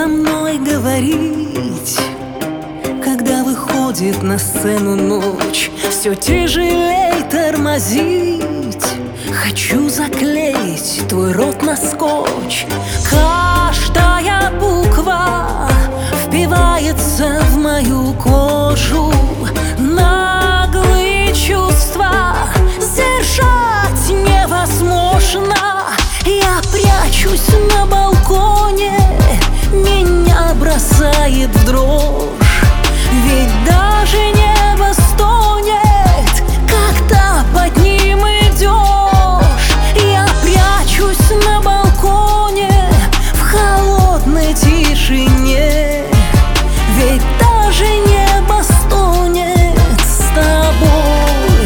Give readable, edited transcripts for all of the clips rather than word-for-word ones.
со мной говорить, когда выходит на сцену ночь, все тяжелей тормозить. Хочу заклеить твой рот на скотч. Каждая буква впивается в мою кожу. Наглые чувства сдержать невозможно. Я прячусь на балконе, меня бросает в дрожь. Ведь даже небо стонет, когда под ним идешь. Я прячусь на балконе в холодной тишине, ведь даже небо стонет с тобой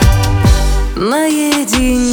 наедине.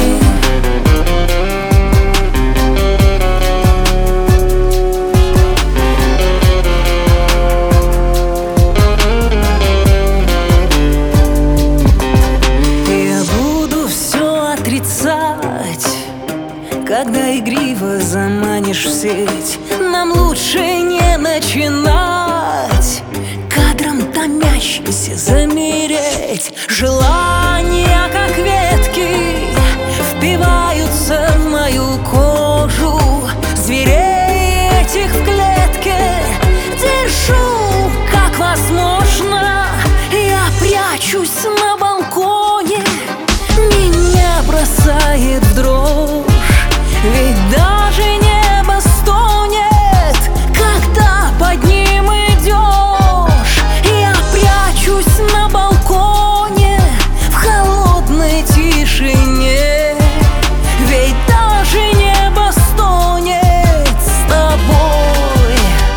Когда игриво заманишь в сеть, нам лучше не начинать. Кадром томящимся замереть. Желания, как ветки, впиваются в мою кожу. Зверей этих в клетке держу, как возможно. Я прячусь на балконе, меня бросает в дрожь. Ведь даже небо стонет, когда под ним идешь. Я прячусь на балконе в холодной тишине, ведь даже небо стонет с тобой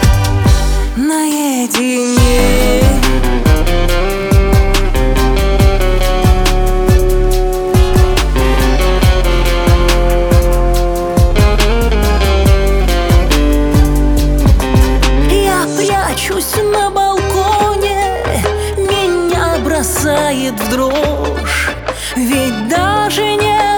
наедине. Прячусь на балконе, меня бросает в дрожь. Ведь даже не